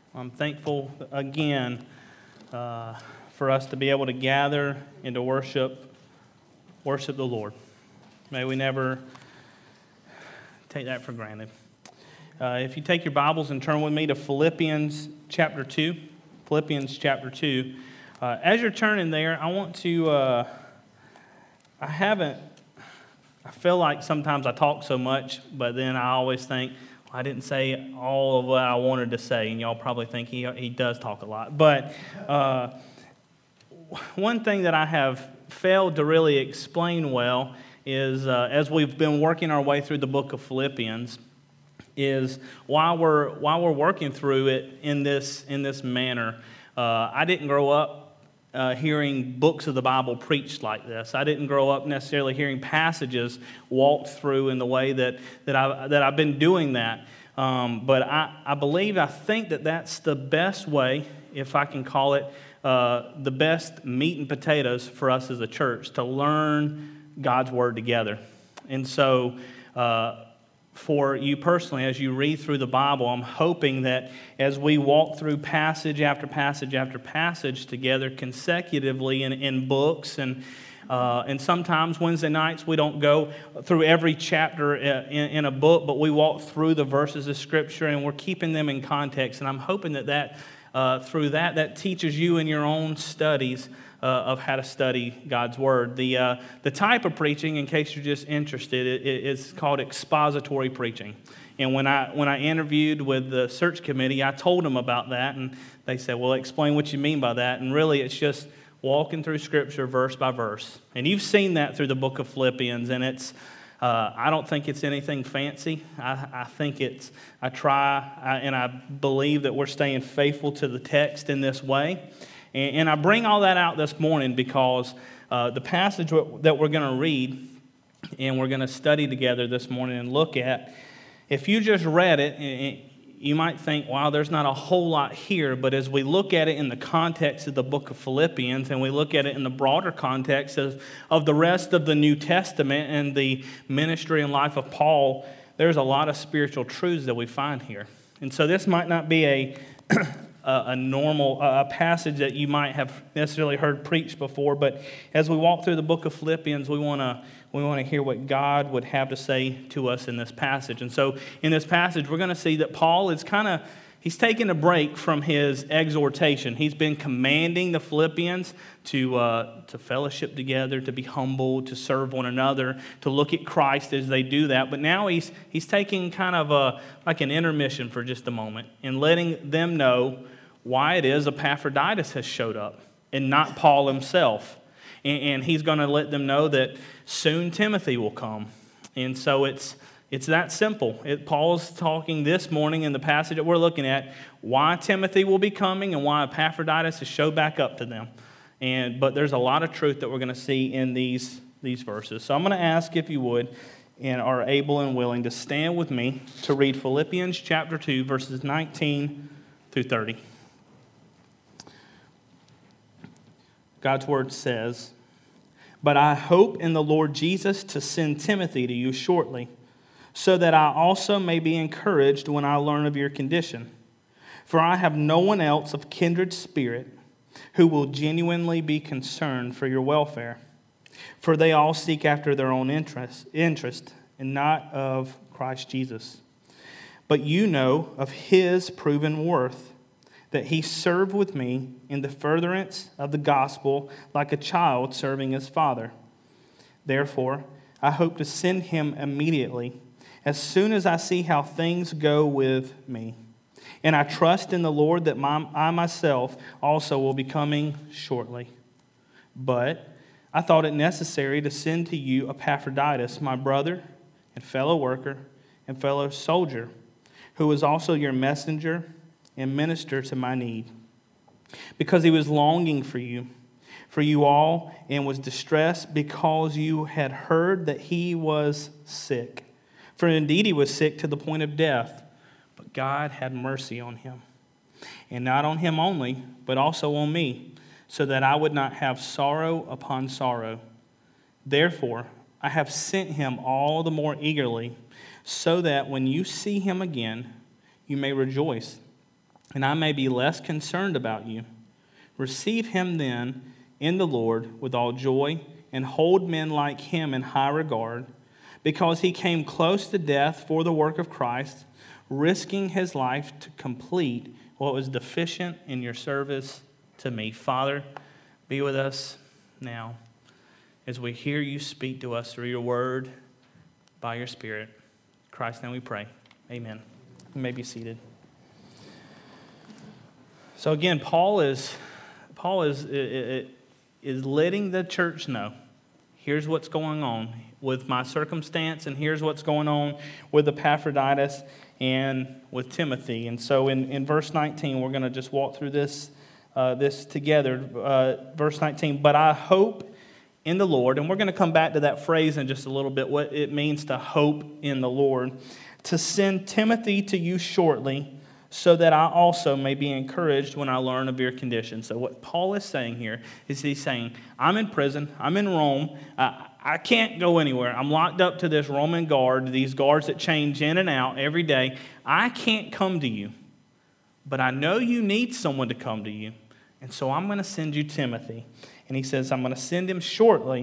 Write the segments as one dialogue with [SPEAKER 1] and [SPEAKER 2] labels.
[SPEAKER 1] I'm thankful again for us to be able to gather and to worship the Lord. May we never take that for granted. If you take your Bibles and turn with me to Philippians chapter 2. Philippians chapter 2. As you're turning there, I want to, I feel like sometimes I talk so much, but then I always think, I didn't say all of what I wanted to say, and y'all probably think he does talk a lot. But one thing that I have failed to really explain well is, as we've been working our way through the book of Philippians, is while we're working through it in this manner. I didn't grow up hearing books of the Bible preached like this. I didn't grow up necessarily hearing passages walked through in the way that I've been doing that. But I think that's the best way, if I can call it, the best meat and potatoes for us as a church to learn God's Word together. And so, for you personally, as you read through the Bible, I'm hoping that as we walk through passage after passage after passage together consecutively in books, and sometimes Wednesday nights we don't go through every chapter in a book, but we walk through the verses of Scripture and we're keeping them in context. And I'm hoping that through that teaches you in your own studies of how to study God's Word. The type of preaching, in case you're just interested, it's called expository preaching. And when I interviewed with the search committee, I told them about that, and they said, well, explain what you mean by that. And really, it's just walking through Scripture verse by verse. And you've seen that through the book of Philippians, and it's I don't think it's anything fancy. I think I believe that we're staying faithful to the text in this way. And I bring all that out this morning because the passage that we're going to read and we're going to study together this morning and look at, if you just read it, you might think, wow, there's not a whole lot here. But as we look at it in the context of the book of Philippians and we look at it in the broader context of the rest of the New Testament and the ministry and life of Paul, there's a lot of spiritual truths that we find here. And so this might not be a normal passage that you might have necessarily heard preached before, but as we walk through the book of Philippians, we want to hear what God would have to say to us in this passage. And so in this passage, we're going to see that Paul is he's taking a break from his exhortation. He's been commanding the Philippians to fellowship together, to be humble, to serve one another, to look at Christ as they do that. But now he's taking kind of like an intermission for just a moment and letting them know why it is Epaphroditus has showed up and not Paul himself. And he's going to let them know that soon Timothy will come. And so it's that simple. Paul's talking this morning in the passage that we're looking at why Timothy will be coming and why Epaphroditus is show back up to them. But there's a lot of truth that we're going to see in these verses. So I'm going to ask if you would and are able and willing to stand with me to read Philippians chapter 2, verses 19 through 30. God's word says, "But I hope in the Lord Jesus to send Timothy to you shortly, so that I also may be encouraged when I learn of your condition. For I have no one else of kindred spirit who will genuinely be concerned for your welfare. For they all seek after their own interest and not of Christ Jesus. But you know of his proven worth, that he served with me in the furtherance of the gospel like a child serving his father. Therefore, I hope to send him immediately, as soon as I see how things go with me. And I trust in the Lord that I myself also will be coming shortly. But I thought it necessary to send to you Epaphroditus, my brother and fellow worker and fellow soldier, who is also your messenger and minister to my need, because he was longing for you all, and was distressed because you had heard that he was sick. For indeed he was sick to the point of death, but God had mercy on him. And not on him only, but also on me, so that I would not have sorrow upon sorrow. Therefore, I have sent him all the more eagerly, so that when you see him again, you may rejoice and I may be less concerned about you. Receive him then in the Lord with all joy, and hold men like him in high regard, because he came close to death for the work of Christ, risking his life to complete what was deficient in your service to me. Father, be with us now as we hear you speak to us through your word by your Spirit. In Christ's name we pray. Amen. You may be seated. So again, Paul is letting the church know, here's what's going on with my circumstance, and here's what's going on with Epaphroditus and with Timothy. And so in verse 19, we're going to just walk through this together. Verse 19, but I hope in the Lord, and we're going to come back to that phrase in just a little bit, what it means to hope in the Lord, to send Timothy to you shortly, so that I also may be encouraged when I learn of your condition. So what Paul is saying here is he's saying, I'm in prison, I'm in Rome, I can't go anywhere. I'm locked up to this Roman guard, these guards that change in and out every day. I can't come to you, but I know you need someone to come to you, and so I'm going to send you Timothy. And he says, I'm going to send him shortly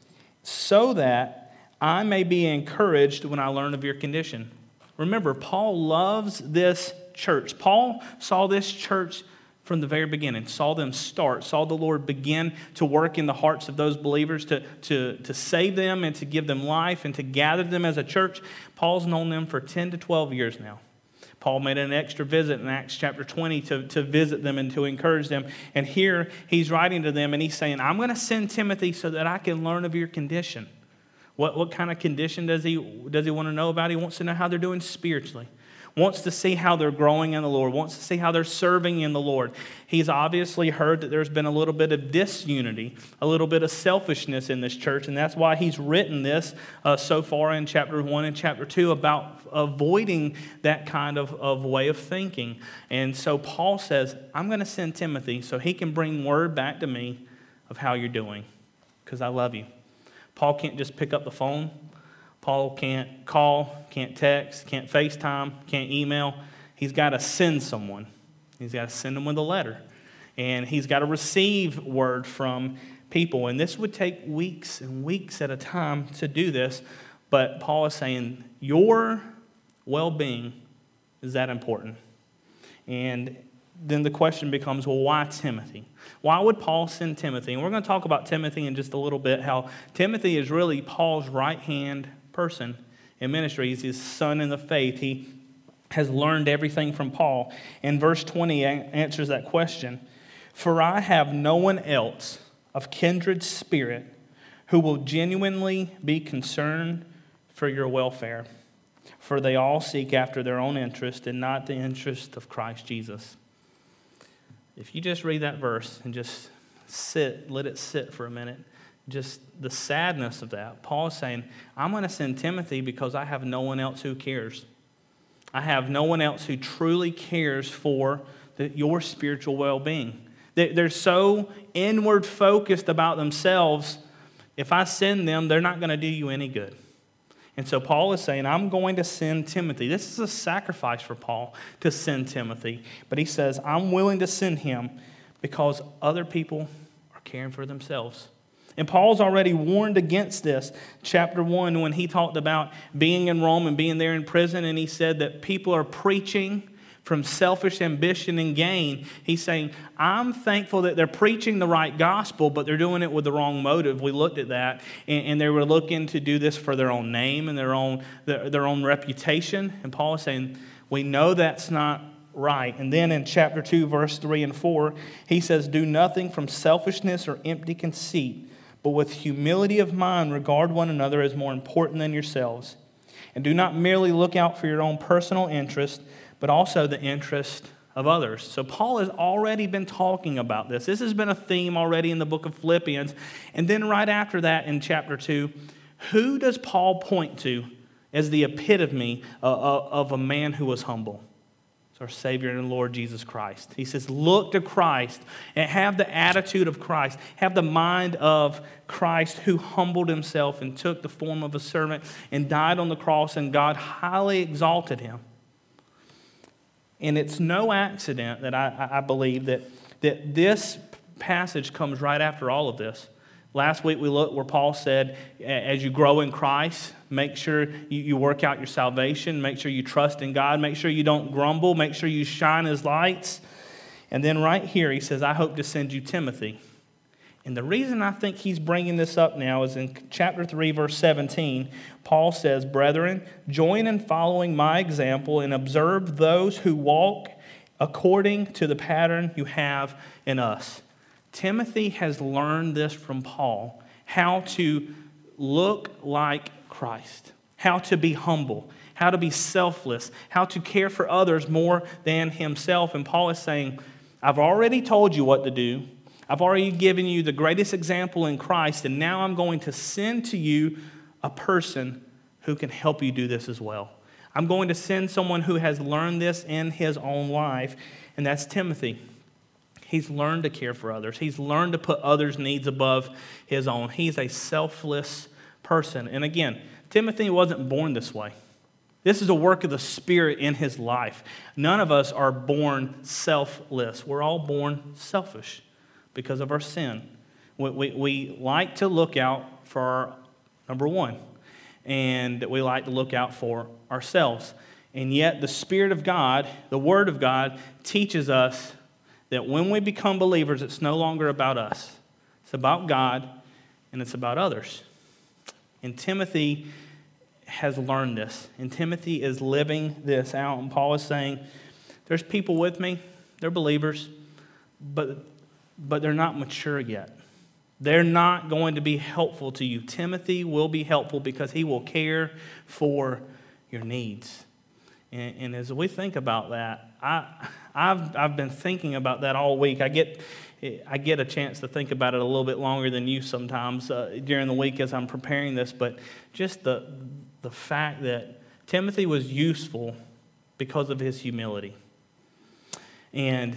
[SPEAKER 1] so that I may be encouraged when I learn of your condition. Remember, Paul loves this church. Paul saw this church from the very beginning, saw them start, saw the Lord begin to work in the hearts of those believers to save them and to give them life and to gather them as a church. Paul's known them for 10 to 12 years now. Paul made an extra visit in Acts chapter 20 to visit them and to encourage them. And here he's writing to them and he's saying, I'm going to send Timothy so that I can learn of your condition. What kind of condition does he want to know about? He wants to know how they're doing spiritually. Wants to see how they're growing in the Lord, wants to see how they're serving in the Lord. He's obviously heard that there's been a little bit of disunity, a little bit of selfishness in this church, and that's why he's written this so far in chapter 1 and chapter 2 about avoiding that kind of way of thinking. And so Paul says, I'm going to send Timothy so he can bring word back to me of how you're doing, because I love you. Paul can't just pick up the phone. Paul can't call, can't text, can't FaceTime, can't email. He's got to send someone. He's got to send them with a letter. And he's got to receive word from people. And this would take weeks and weeks at a time to do this. But Paul is saying, your well-being is that important. And then the question becomes, well, why Timothy? Why would Paul send Timothy? And we're going to talk about Timothy in just a little bit, how Timothy is really Paul's right-hand person in ministry. He's his son in the faith. He has learned everything from Paul. And verse 20 answers that question. For I have no one else of kindred spirit who will genuinely be concerned for your welfare. For they all seek after their own interest and not the interest of Christ Jesus. If you just read that verse and just let it sit for a minute, just the sadness of that. Paul is saying, I'm going to send Timothy because I have no one else who cares. I have no one else who truly cares for your spiritual well-being. They're so inward focused about themselves. If I send them, they're not going to do you any good. And so Paul is saying, I'm going to send Timothy. This is a sacrifice for Paul to send Timothy. But he says, I'm willing to send him because other people are caring for themselves. And Paul's already warned against this. Chapter 1, when he talked about being in Rome and being there in prison, and he said that people are preaching from selfish ambition and gain. He's saying, I'm thankful that they're preaching the right gospel, but they're doing it with the wrong motive. We looked at that, and they were looking to do this for their own name and their own reputation. And Paul is saying, we know that's not right. And then in chapter 2, verse 3 and 4, he says, do nothing from selfishness or empty conceit, but with humility of mind regard one another as more important than yourselves. And do not merely look out for your own personal interest, but also the interest of others. So Paul has already been talking about this. This has been a theme already in the book of Philippians. And then right after that in chapter 2, who does Paul point to as the epitome of a man who was humble? It's our Savior and Lord Jesus Christ. He says, look to Christ and have the attitude of Christ. Have the mind of Christ, who humbled himself and took the form of a servant and died on the cross, and God highly exalted him. And it's no accident that I believe that this passage comes right after all of this. Last week we looked where Paul said, as you grow in Christ, make sure you work out your salvation, make sure you trust in God, make sure you don't grumble, make sure you shine as lights. And then right here he says, I hope to send you Timothy. And the reason I think he's bringing this up now is in chapter 3, verse 17, Paul says, Brethren, join in following my example and observe those who walk according to the pattern you have in us. Timothy has learned this from Paul, how to look like Christ, how to be humble, how to be selfless, how to care for others more than himself. And Paul is saying, I've already told you what to do. I've already given you the greatest example in Christ, and now I'm going to send to you a person who can help you do this as well. I'm going to send someone who has learned this in his own life, and that's Timothy. He's learned to care for others. He's learned to put others' needs above his own. He's a selfless person. And again, Timothy wasn't born this way. This is a work of the Spirit in his life. None of us are born selfless. We're all born selfish because of our sin. We like to look out for our number one, and we like to look out for ourselves. And yet the Spirit of God, the Word of God, teaches us that when we become believers, it's no longer about us. It's about God, and it's about others. And Timothy has learned this, and Timothy is living this out. And Paul is saying, there's people with me, they're believers, but they're not mature yet. They're not going to be helpful to you. Timothy will be helpful because he will care for your needs. And as we think about that, I've been thinking about that all week. I get a chance to think about it a little bit longer than you sometimes during the week as I'm preparing this, but just the fact that Timothy was useful because of his humility. And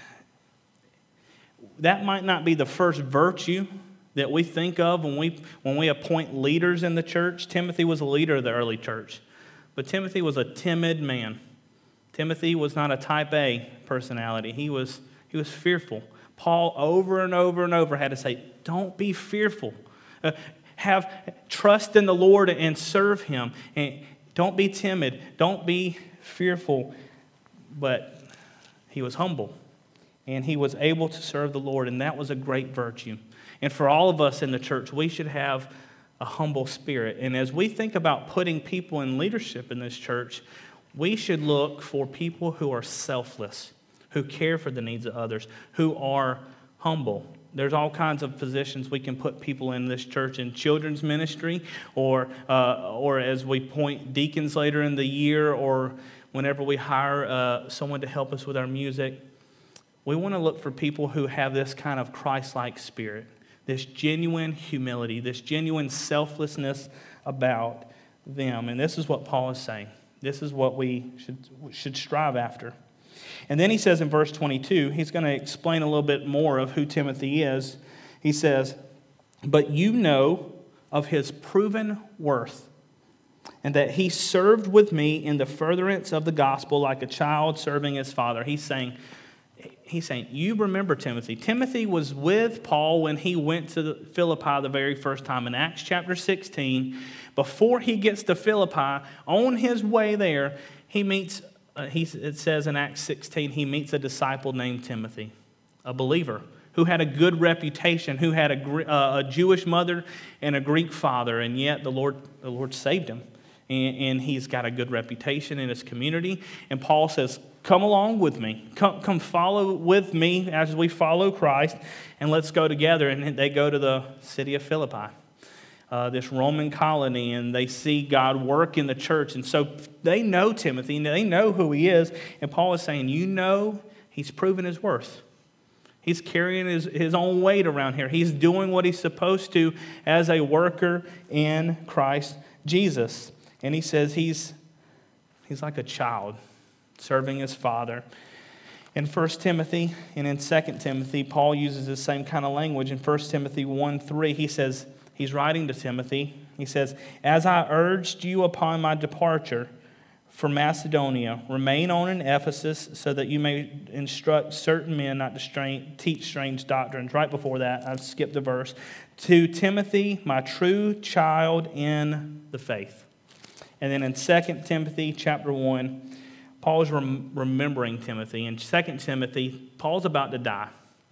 [SPEAKER 1] that might not be the first virtue that we think of when we appoint leaders in the church. Timothy was a leader of the early church, but Timothy was a timid man. Timothy was not a type A personality. He was fearful. Paul over and over and over had to say, don't be fearful. Have trust in the Lord and serve Him. And don't be timid. Don't be fearful. But he was humble. And he was able to serve the Lord. And that was a great virtue. And for all of us in the church, we should have a humble spirit. And as we think about putting people in leadership in this church, we should look for people who are selfless, who care for the needs of others, who are humble. There's all kinds of positions we can put people in this church in children's ministry, or as we point deacons later in the year, or whenever we hire someone to help us with our music. We want to look for people who have this kind of Christ-like spirit, this genuine humility, this genuine selflessness about them. And this is what Paul is saying. This is what we should strive after. And then he says in verse 22, he's going to explain a little bit more of who Timothy is. He says, but you know of his proven worth, and that he served with me in the furtherance of the gospel like a child serving his father. He's saying, you remember Timothy. Timothy was with Paul when he went to Philippi the very first time. In Acts chapter 16, before he gets to Philippi, on his way there, he meets, it says in Acts 16, he meets a disciple named Timothy, a believer who had a good reputation, who had a Jewish mother and a Greek father, and yet the Lord saved him. And he's got a good reputation in his community. And Paul says, come along with me. Come follow with me as we follow Christ, and let's go together. And they go to the city of Philippi, this Roman colony, and they see God work in the church. And so they know Timothy, and they know who he is. And Paul is saying, you know, he's proven his worth. He's carrying his own weight around here. He's doing what he's supposed to as a worker in Christ Jesus. And he says he's like a child serving his father. In 1 Timothy and in 2 Timothy, Paul uses the same kind of language. In 1 Timothy 1:3, he says, he's writing to Timothy, he says, as I urged you upon my departure for Macedonia, remain on in Ephesus so that you may instruct certain men not to teach strange doctrines. Right before that, I've skipped a verse. To Timothy, my true child in the faith. And then in 2 Timothy chapter 1, Paul is remembering Timothy. In 2 Timothy, Paul's about to die.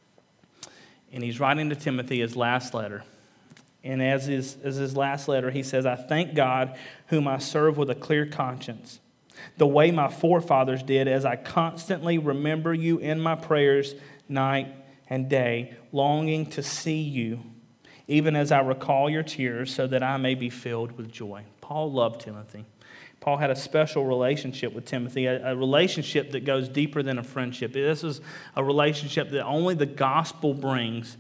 [SPEAKER 1] And he's writing to Timothy his last letter. And as his last letter, he says, I thank God whom I serve with a clear conscience, the way my forefathers did, as I constantly remember you in my prayers night and day, longing to see you, even as I recall your tears, so that I may be filled with joy. Paul loved Timothy. Paul had a special relationship with Timothy, a relationship that goes deeper than a friendship. This is a relationship that only the gospel brings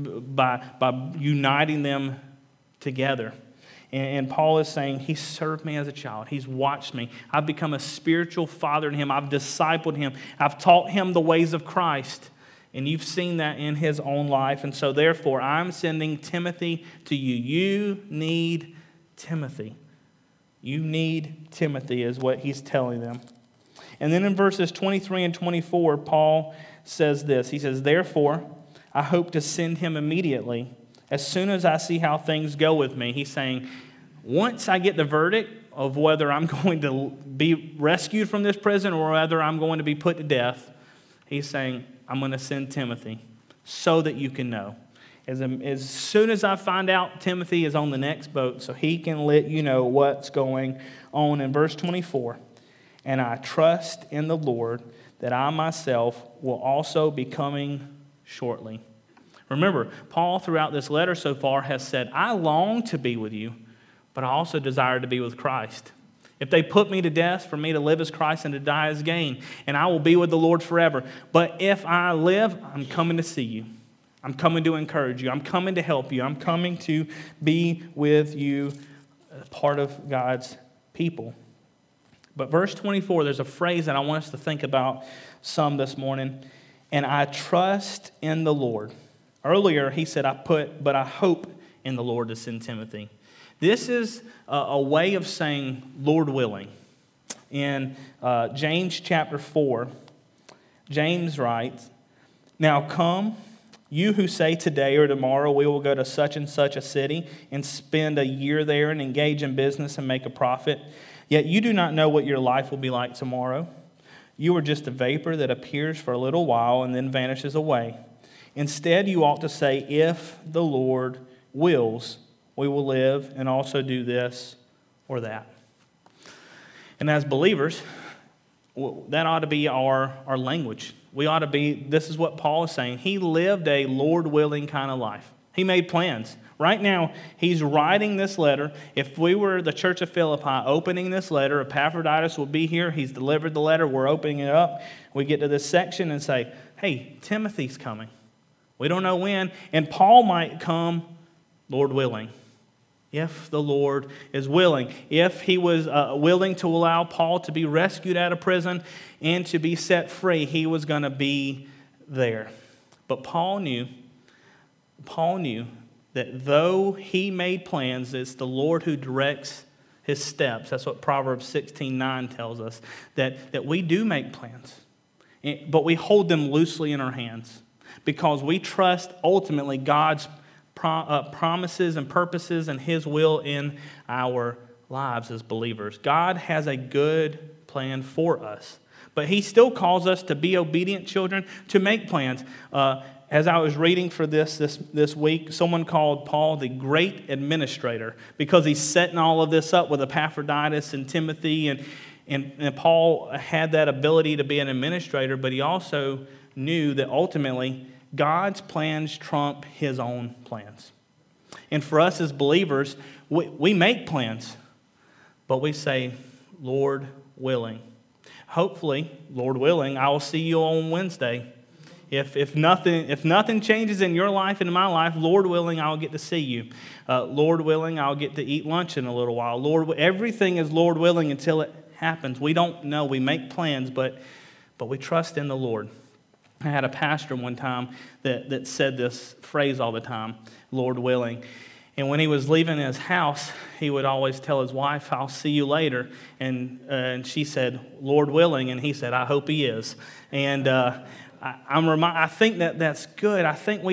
[SPEAKER 1] by uniting them together. And Paul is saying, he served me as a child. He's watched me. I've become a spiritual father to him. I've discipled him. I've taught him the ways of Christ. And you've seen that in his own life. And so therefore, I'm sending Timothy to you. You need Timothy. You need Timothy is what he's telling them. And then in verses 23 and 24, Paul says this. He says, therefore, I hope to send him immediately, as soon as I see how things go with me. He's saying, once I get the verdict of whether I'm going to be rescued from this prison or whether I'm going to be put to death, he's saying, I'm going to send Timothy so that you can know. As soon as I find out Timothy is on the next boat, so he can let you know what's going on. In verse 24, and I trust in the Lord that I myself will also be coming shortly. Remember, Paul throughout this letter so far has said, I long to be with you, but I also desire to be with Christ. If they put me to death, for me to live as Christ and to die as gain, and I will be with the Lord forever. But if I live, I'm coming to see you. I'm coming to encourage you. I'm coming to help you. I'm coming to be with you, part of God's people. But verse 24, there's a phrase that I want us to think about some this morning. And I trust in the Lord. Earlier, he said, but I hope in the Lord to send Timothy. This is a way of saying, Lord willing. In James chapter 4, James writes, now come, you who say today or tomorrow we will go to such and such a city and spend a year there and engage in business and make a profit, yet you do not know what your life will be like tomorrow. You are just a vapor that appears for a little while and then vanishes away. Instead, you ought to say, if the Lord wills, we will live and also do this or that. And as believers, that ought to be our language. We ought to be, this is what Paul is saying. He lived a Lord-willing kind of life. He made plans. Right now, he's writing this letter. If we were the church of Philippi opening this letter, Epaphroditus will be here. He's delivered the letter. We're opening it up. We get to this section and say, hey, Timothy's coming. We don't know when. And Paul might come, Lord willing. If the Lord is willing. If he was willing to allow Paul to be rescued out of prison and to be set free, he was going to be there. But Paul knew that though he made plans, it's the Lord who directs his steps. That's what Proverbs 16:9 tells us, that we do make plans, but we hold them loosely in our hands because we trust ultimately God's promises and purposes and his will in our lives as believers. God has a good plan for us, but he still calls us to be obedient children, to make plans. As I was reading for this week, someone called Paul the great administrator because he's setting all of this up with Epaphroditus and Timothy, and Paul had that ability to be an administrator, but he also knew that ultimately God's plans trump his own plans. And for us as believers, we make plans, but we say, Lord willing. Hopefully, Lord willing, I will see you on Wednesday. If nothing changes in your life and in my life, Lord willing, I'll get to see you. Lord willing, I'll get to eat lunch in a little while. Everything is Lord willing until it happens. We don't know. We make plans, but we trust in the Lord. I had a pastor one time that said this phrase all the time, Lord willing. And when he was leaving his house, he would always tell his wife, "I'll see you later." And she said, "Lord willing." And he said, "I hope he is." And I think that's good. I think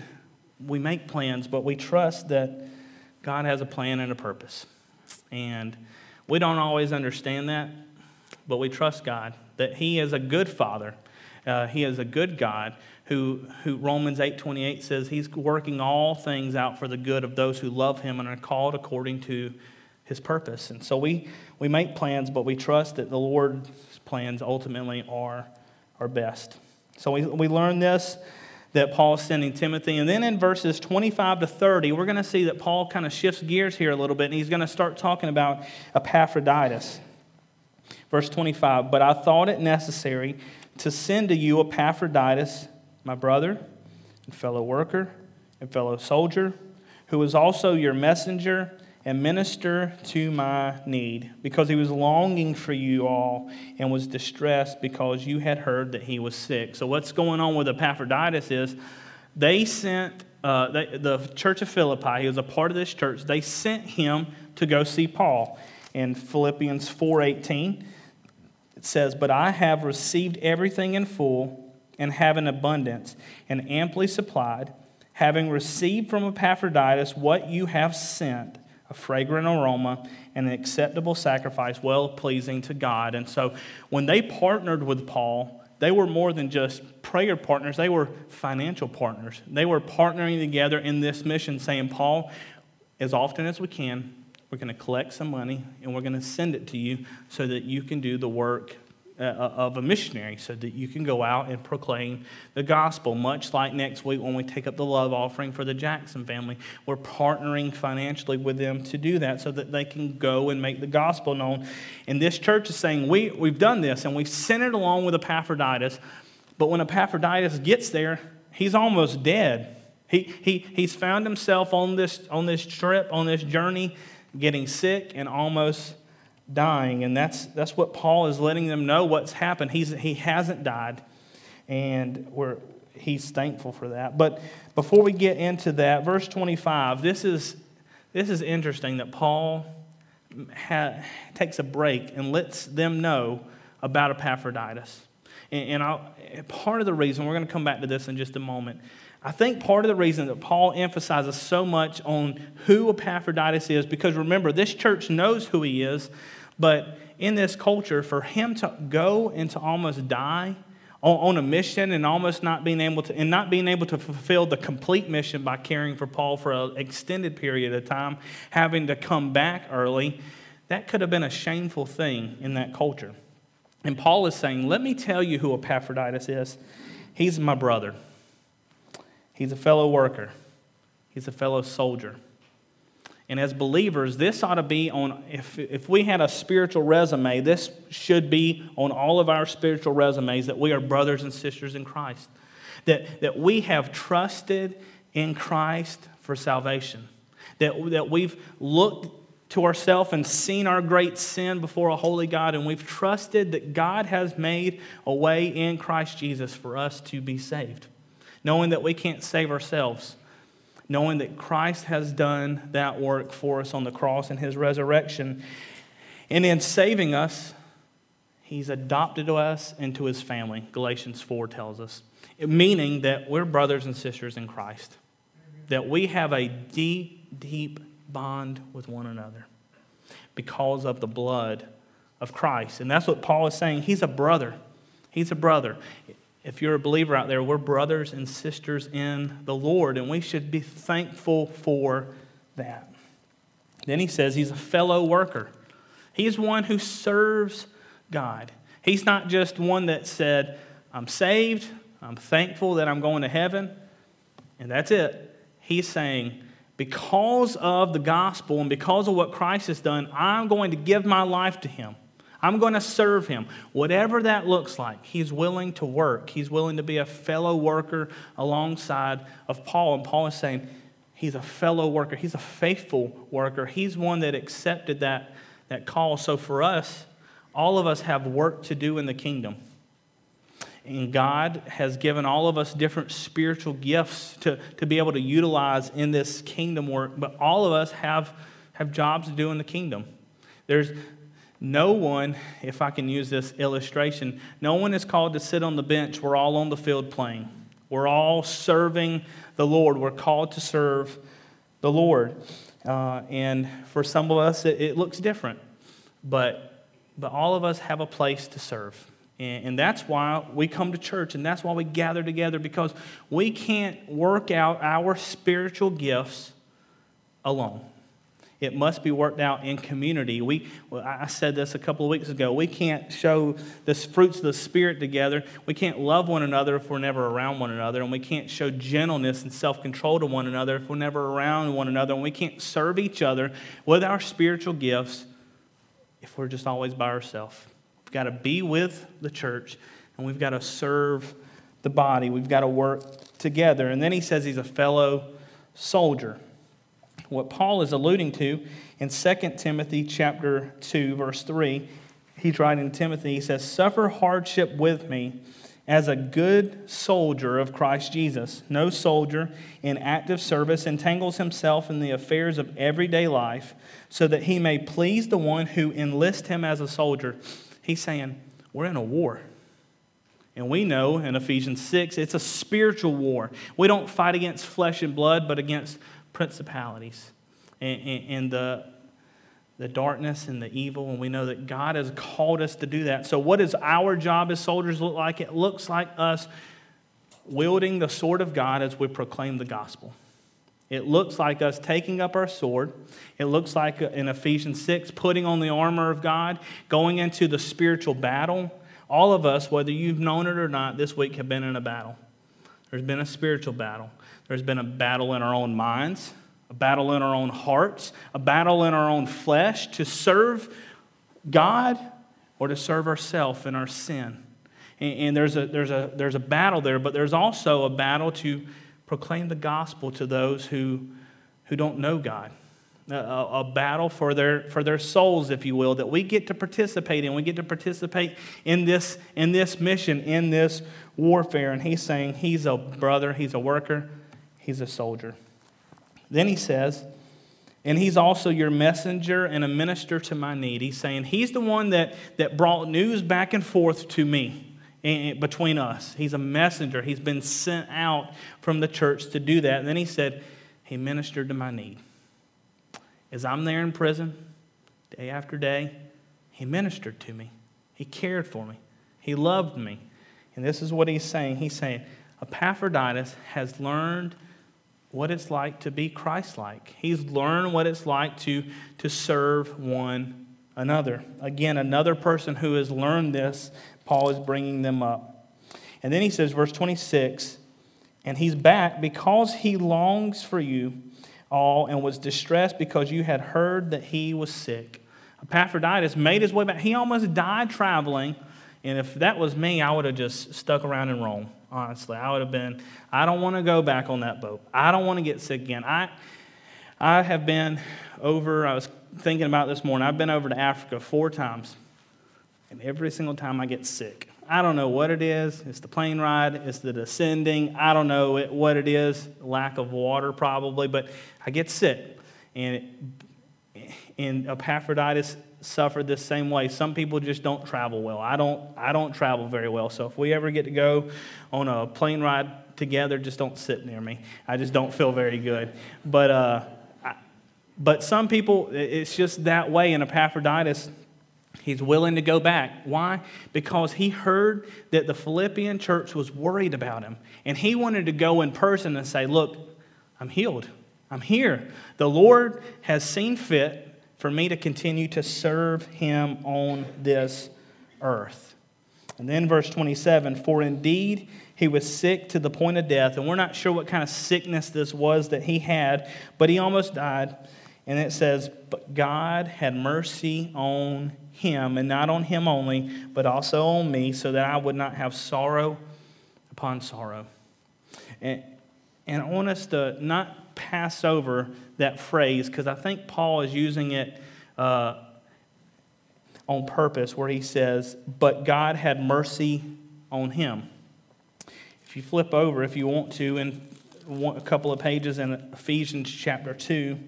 [SPEAKER 1] we make plans, but we trust that God has a plan and a purpose. And we don't always understand that, but we trust God, that He is a good Father. He is a good God who Romans 8:28 says He's working all things out for the good of those who love Him and are called according to His purpose. And so we make plans, but we trust that the Lord's plans ultimately are best. So we learn this, that Paul's sending Timothy. And then in verses 25 to 30, we're going to see that Paul kind of shifts gears here a little bit, and he's going to start talking about Epaphroditus. Verse 25, "But I thought it necessary to send to you Epaphroditus, my brother and fellow worker and fellow soldier, who is also your messenger and minister to my need, because he was longing for you all and was distressed because you had heard that he was sick." So what's going on with Epaphroditus is they sent the church of Philippi, he was a part of this church, they sent him to go see Paul. In Philippians 4:18, it says, "But I have received everything in full and have an abundance and amply supplied, having received from Epaphroditus what you have sent, a fragrant aroma and an acceptable sacrifice, well-pleasing to God." And so when they partnered with Paul, they were more than just prayer partners. They were financial partners. They were partnering together in this mission, saying, "Paul, as often as we can, we're going to collect some money and we're going to send it to you so that you can do the work of a missionary, so that you can go out and proclaim the gospel." Much like next week when we take up the love offering for the Jackson family, we're partnering financially with them to do that so that they can go and make the gospel known. And this church is saying, we've done this and we've sent it along with Epaphroditus, but when Epaphroditus gets there, he's almost dead. He's found himself on this trip, on this journey, getting sick and almost dying. And that's what Paul is letting them know what's happened. He hasn't died, and he's thankful for that. But before we get into that, verse 25, this is interesting that Paul takes a break and lets them know about Epaphroditus. And part of the reason, we're going to come back to this in just a moment, I think part of the reason that Paul emphasizes so much on who Epaphroditus is, because remember, this church knows who he is, but in this culture, for him to go and to almost die on a mission and almost not being able to fulfill the complete mission by caring for Paul for an extended period of time, having to come back early, that could have been a shameful thing in that culture. And Paul is saying, let me tell you who Epaphroditus is. He's my brother. He's a fellow worker. He's a fellow soldier. And as believers, this ought to be on, if we had a spiritual resume, this should be on all of our spiritual resumes, that we are brothers and sisters in Christ. That we have trusted in Christ for salvation. That we've looked to ourselves and seen our great sin before a holy God, and we've trusted that God has made a way in Christ Jesus for us to be saved. Knowing that we can't save ourselves. Knowing that Christ has done that work for us on the cross and His resurrection. And in saving us, He's adopted us into His family, Galatians 4 tells us. Meaning that we're brothers and sisters in Christ. That we have a deep, deep bond with one another because of the blood of Christ. And that's what Paul is saying. He's a brother. He's a brother. If you're a believer out there, we're brothers and sisters in the Lord, and we should be thankful for that. Then he says he's a fellow worker. He's one who serves God. He's not just one that said, I'm saved, I'm thankful that I'm going to heaven, and that's it. He's saying, because of the gospel and because of what Christ has done, I'm going to give my life to Him. I'm going to serve Him. Whatever that looks like, he's willing to work. He's willing to be a fellow worker alongside of Paul. And Paul is saying he's a fellow worker. He's a faithful worker. He's one that accepted that call. So for us, all of us have work to do in the kingdom. And God has given all of us different spiritual gifts to be able to utilize in this kingdom work. But all of us have jobs to do in the kingdom. There's no one, if I can use this illustration, no one is called to sit on the bench. We're all on the field playing. We're all serving the Lord. We're called to serve the Lord. And for some of us, it looks different. But all of us have a place to serve. And that's why we come to church, and that's why we gather together, because we can't work out our spiritual gifts alone. It must be worked out in community. I said this a couple of weeks ago. We can't show the fruits of the Spirit together. We can't love one another if we're never around one another. And we can't show gentleness and self-control to one another if we're never around one another. And we can't serve each other with our spiritual gifts if we're just always by ourselves. We've got to be with the church, and we've got to serve the body. We've got to work together. And then he says he's a fellow soldier. What Paul is alluding to in 2 Timothy chapter 2, verse 3, he's writing to Timothy, he says, "Suffer hardship with me as a good soldier of Christ Jesus. No soldier in active service entangles himself in the affairs of everyday life so that he may please the one who enlists him as a soldier." He's saying, we're in a war. And we know in Ephesians 6, it's a spiritual war. We don't fight against flesh and blood, but against principalities and the darkness and the evil, and we know that God has called us to do that. So what does our job as soldiers look like? It looks like us wielding the sword of God as we proclaim the gospel. It looks like us taking up our sword. It looks like in Ephesians 6, putting on the armor of God, going into the spiritual battle. All of us, whether you've known it or not, this week have been in a battle. There's been a spiritual battle. There's been a battle in our own minds, a battle in our own hearts, a battle in our own flesh to serve God or to serve ourselves in our sin. And there's a battle there, but there's also a battle to proclaim the gospel to those who don't know God. A battle for their souls, if you will, that we get to participate in. We get to participate in this mission, in this warfare. And he's saying he's a brother, he's a worker, he's a soldier. Then he says, and he's also your messenger and a minister to my need. He's saying he's the one that brought news back and forth to me between us. He's a messenger. He's been sent out from the church to do that. And then he said, he ministered to my need. As I'm there in prison, day after day, he ministered to me. He cared for me. He loved me. And this is what he's saying. He's saying, Epaphroditus has learned what it's like to be Christ-like. He's learned what it's like to serve one another. Again, another person who has learned this, Paul is bringing them up. And then he says, verse 26, and he's back because he longs for you all and was distressed because you had heard that he was sick. Epaphroditus made his way back. He almost died traveling. And if that was me, I would have just stuck around in Rome, honestly. I would have been, I don't want to go back on that boat. I don't want to get sick again. I have been over, I was thinking about this morning, I've been over to Africa 4 times. And every single time I get sick. I don't know what it is. It's the plane ride. It's the descending. I don't know what it is. Lack of water probably. But I get sick. And Epaphroditus suffered this same way. Some people just don't travel well. I don't travel very well. So if we ever get to go on a plane ride together, just don't sit near me. I just don't feel very good. But some people, it's just that way. And Epaphroditus, he's willing to go back. Why? Because he heard that the Philippian church was worried about him. And he wanted to go in person and say, look, I'm healed. I'm here. The Lord has seen fit for me to continue to serve him on this earth. And then verse 27, for indeed he was sick to the point of death. And we're not sure what kind of sickness this was that he had, but he almost died. And it says, but God had mercy on him, and not on him only, but also on me, so that I would not have sorrow upon sorrow. And I want us to not pass over that phrase, because I think Paul is using it on purpose, where he says, but God had mercy on him. If you flip over, if you want to, in a couple of pages in Ephesians chapter 2,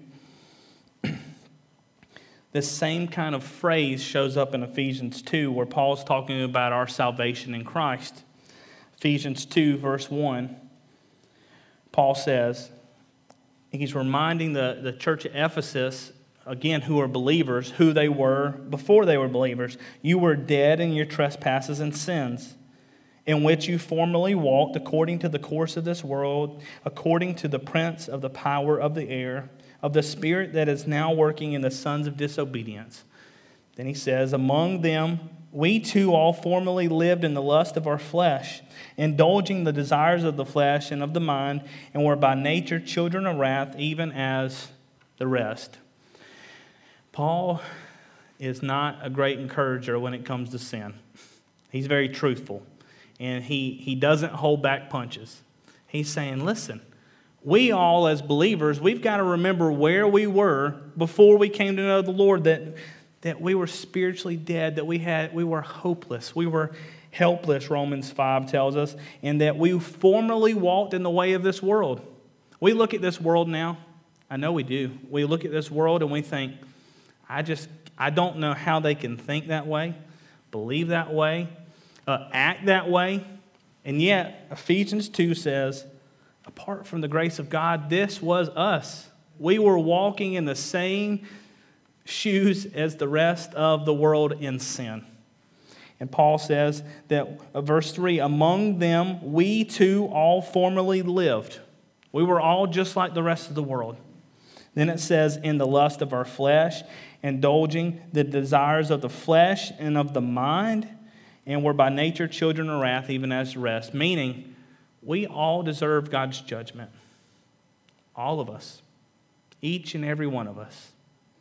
[SPEAKER 1] this same kind of phrase shows up in Ephesians 2, where Paul's talking about our salvation in Christ. Ephesians 2, verse 1, Paul says, he's reminding the church at Ephesus, again, who are believers, who they were before they were believers. You were dead in your trespasses and sins, in which you formerly walked according to the course of this world, according to the prince of the power of the air, of the spirit that is now working in the sons of disobedience. Then he says, among them we too all formerly lived in the lust of our flesh, indulging the desires of the flesh and of the mind, and were by nature children of wrath, even as the rest. Paul is not a great encourager when it comes to sin. He's very truthful, and he doesn't hold back punches. He's saying, listen, we all as believers, we've got to remember where we were before we came to know the Lord, that we were spiritually dead, that we were hopeless, we were helpless, Romans 5 tells us, and that we formerly walked in the way of this world. We look at this world now, I know we do. We look at this world and we think, I don't know how they can think that way, believe that way, act that way, and yet Ephesians 2 says, apart from the grace of God, this was us. We were walking in the same shoes as the rest of the world in sin. And Paul says that, verse 3, among them we too all formerly lived. We were all just like the rest of the world. Then it says, in the lust of our flesh, indulging the desires of the flesh and of the mind, and were by nature children of wrath, even as the rest. Meaning, we all deserve God's judgment. All of us. Each and every one of us.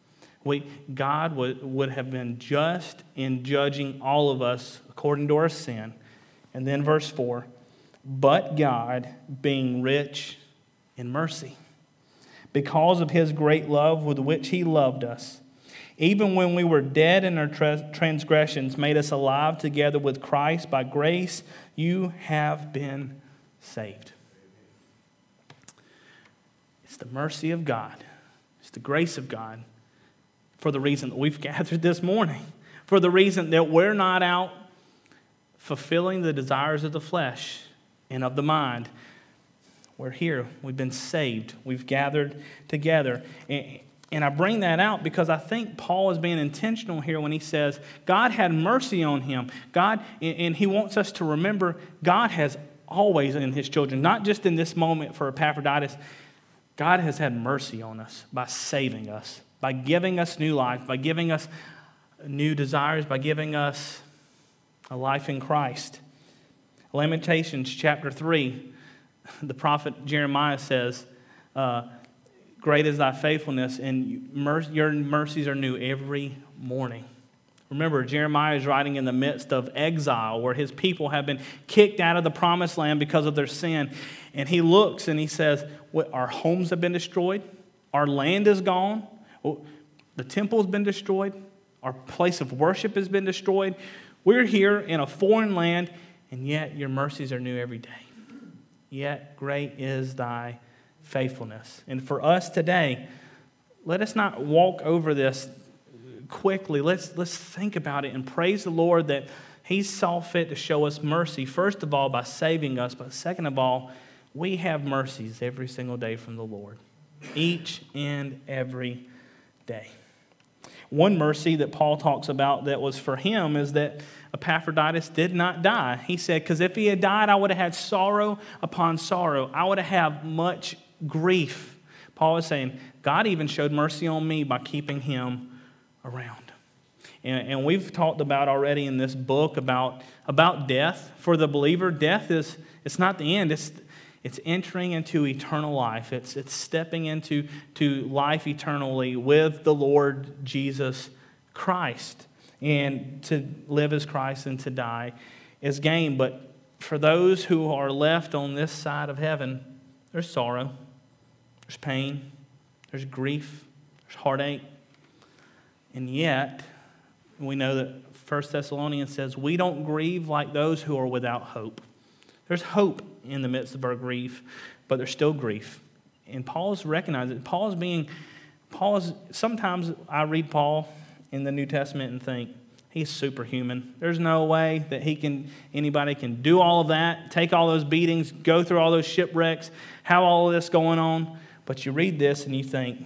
[SPEAKER 1] God would have been just in judging all of us according to our sin. And then verse 4, but God, being rich in mercy, because of his great love with which he loved us, even when we were dead in our transgressions, made us alive together with Christ. By grace you have been saved. It's the mercy of God. It's the grace of God for the reason that we've gathered this morning. For the reason that we're not out fulfilling the desires of the flesh and of the mind. We're here. We've been saved. We've gathered together. And I bring that out because I think Paul is being intentional here when he says God had mercy on him. And he wants us to remember God has always in his children, not just in this moment for Epaphroditus. God has had mercy on us by saving us, by giving us new life, by giving us new desires, by giving us a life in Christ. Lamentations chapter 3, the prophet Jeremiah says, great is thy faithfulness, and your mercies are new every morning. Remember, Jeremiah is writing in the midst of exile where his people have been kicked out of the promised land because of their sin. And he looks and he says, our homes have been destroyed. Our land is gone. The temple's been destroyed. Our place of worship has been destroyed. We're here in a foreign land, and yet your mercies are new every day. Yet great is thy faithfulness. And for us today, let us not walk over this quickly. Let's think about it and praise the Lord that he saw fit to show us mercy, first of all, by saving us, but second of all, we have mercies every single day from the Lord, each and every day. One mercy that Paul talks about that was for him is that Epaphroditus did not die. He said, because if he had died, I would have had sorrow upon sorrow. I would have had much grief. Paul is saying, God even showed mercy on me by keeping him around. And we've talked about already in this book about death. For the believer, death it's not the end. It's entering into eternal life. It's stepping into life eternally with the Lord Jesus Christ. And to live as Christ and to die is gain. But for those who are left on this side of heaven, there's sorrow, there's pain, there's grief, there's heartache. And yet, we know that 1 Thessalonians says, we don't grieve like those who are without hope. There's hope in the midst of our grief, but there's still grief. And Paul's recognized it. Sometimes I read Paul in the New Testament and think, he's superhuman. There's no way that anybody can do all of that, take all those beatings, go through all those shipwrecks, have all of this going on. But you read this and you think,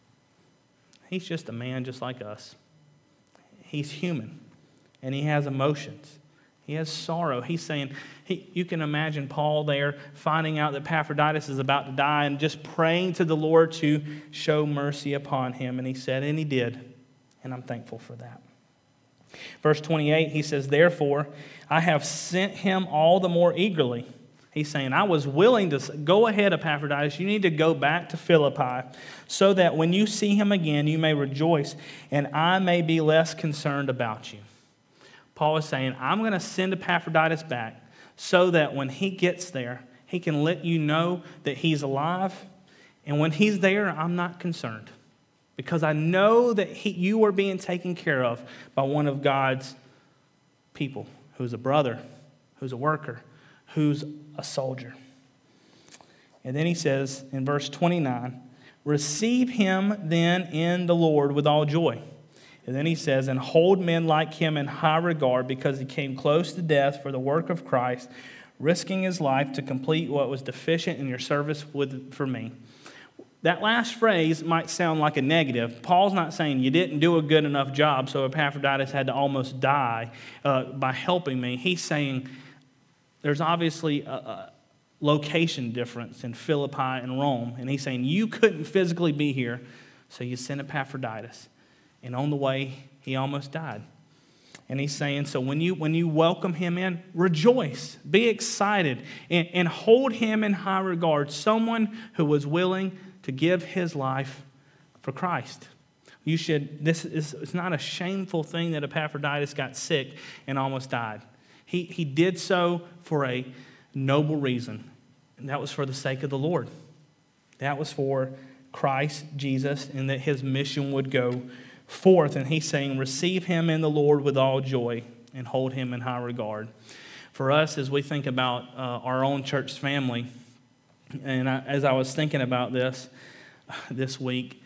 [SPEAKER 1] he's just a man just like us. He's human, and he has emotions. He has sorrow. He's saying, you can imagine Paul there finding out that Epaphroditus is about to die and just praying to the Lord to show mercy upon him. And he said, and he did, and I'm thankful for that. Verse 28, he says, therefore, I have sent him all the more eagerly. He's saying, I was willing to go ahead, Epaphroditus. You need to go back to Philippi so that when you see him again, you may rejoice and I may be less concerned about you. Paul is saying, I'm going to send Epaphroditus back so that when he gets there, he can let you know that he's alive. And when he's there, I'm not concerned because I know that you are being taken care of by one of God's people who's a brother, who's a worker, who's a soldier. And then he says in verse 29, receive him then in the Lord with all joy. And then he says, and hold men like him in high regard because he came close to death for the work of Christ, risking his life to complete what was deficient in your service for me. That last phrase might sound like a negative. Paul's not saying you didn't do a good enough job, so Epaphroditus had to almost die by helping me. He's saying there's obviously a location difference in Philippi and Rome. And he's saying you couldn't physically be here, so you sent Epaphroditus. And on the way, he almost died. And he's saying, so when you welcome him in, rejoice, be excited, and hold him in high regard. Someone who was willing to give his life for Christ. It's not a shameful thing that Epaphroditus got sick and almost died. He did so for a noble reason, and that was for the sake of the Lord. That was for Christ Jesus, and that his mission would go forth. And he's saying, receive him in the Lord with all joy and hold him in high regard. For us, as we think about our own church family, and as I was thinking about this week,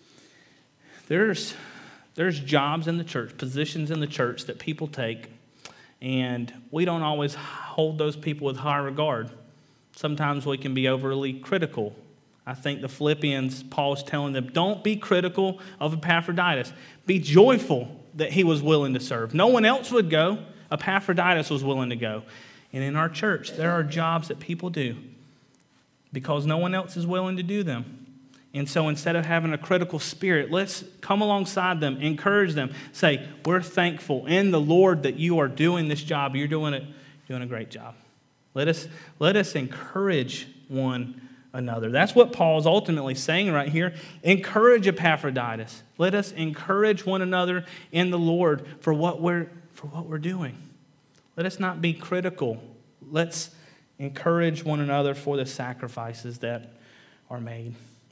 [SPEAKER 1] there's jobs in the church, positions in the church that people take, and we don't always hold those people with high regard. Sometimes we can be overly critical. I think the Philippians, Paul's telling them, don't be critical of Epaphroditus. Be joyful that he was willing to serve. No one else would go. Epaphroditus was willing to go. And in our church, there are jobs that people do because no one else is willing to do them. And so instead of having a critical spirit, let's come alongside them, encourage them, say, we're thankful in the Lord that you are doing this job. You're doing a great job. Let us encourage one another. That's what Paul's ultimately saying right here. Encourage Epaphroditus. Let us encourage one another in the Lord for what we're doing. Let us not be critical. Let's encourage one another for the sacrifices that are made.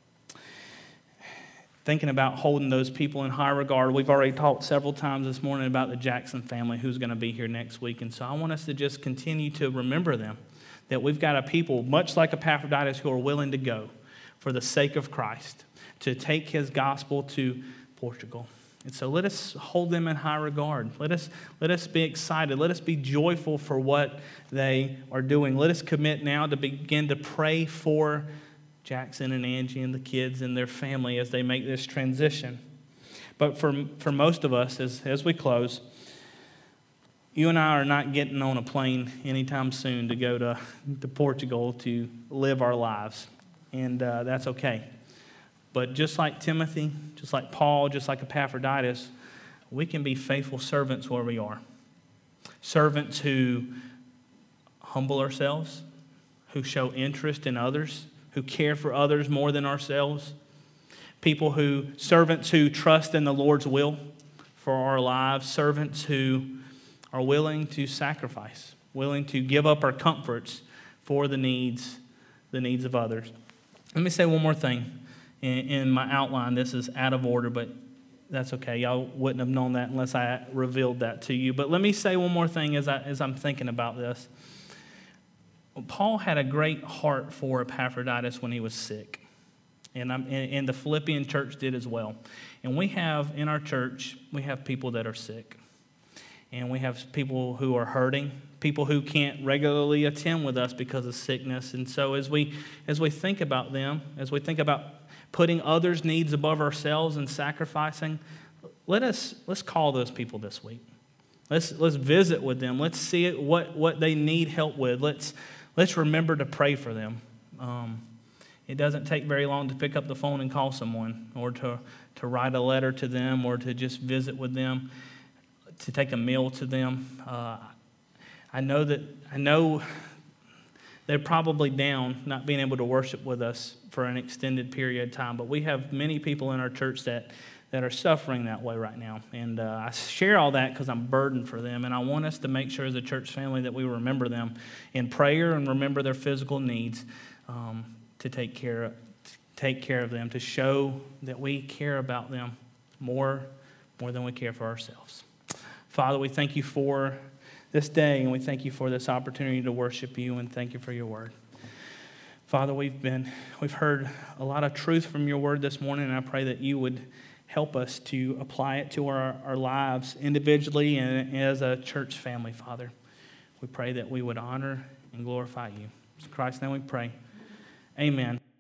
[SPEAKER 1] Thinking about holding those people in high regard, we've already talked several times this morning about the Jackson family who's going to be here next week. And so I want us to just continue to remember them, that we've got a people, much like Epaphroditus, who are willing to go for the sake of Christ, to take his gospel to Portugal. And so let us hold them in high regard. Let us be excited. Let us be joyful for what they are doing. Let us commit now to begin to pray for Jackson and Angie and the kids and their family as they make this transition. But for most of us, as we close, you and I are not getting on a plane anytime soon to go to Portugal to live our lives. And that's okay. But just like Timothy, just like Paul, just like Epaphroditus, we can be faithful servants where we are. Servants who humble ourselves, who show interest in others, who care for others more than ourselves. Servants who trust in the Lord's will for our lives. Servants who are willing to sacrifice, willing to give up our comforts for the needs of others. Let me say one more thing. In my outline, this is out of order, but that's okay. Y'all wouldn't have known that unless I revealed that to you. But let me say one more thing as I'm thinking about this. Paul had a great heart for Epaphroditus when he was sick. And the Philippian church did as well. And we have, in our church, we have people that are sick. And we have people who are hurting, people who can't regularly attend with us because of sickness. And so as we think about them, as we think about putting others' needs above ourselves and sacrificing, let's call those people this week. Let's visit with them. Let's see what they need help with. Let's remember to pray for them. It doesn't take very long to pick up the phone and call someone, or to write a letter to them, or to just visit with them, to take a meal to them. I know they're probably down not being able to worship with us for an extended period of time, but we have many people in our church that are suffering that way right now. And I share all that because I'm burdened for them, and I want us to make sure as a church family that we remember them in prayer and remember their physical needs, to take care of them, to show that we care about them more than we care for ourselves. Father, we thank you for this day, and we thank you for this opportunity to worship you, and thank you for your word. Father, we've heard a lot of truth from your word this morning, and I pray that you would help us to apply it to our lives individually and as a church family, Father. We pray that we would honor and glorify you. In Christ's name we pray. Amen.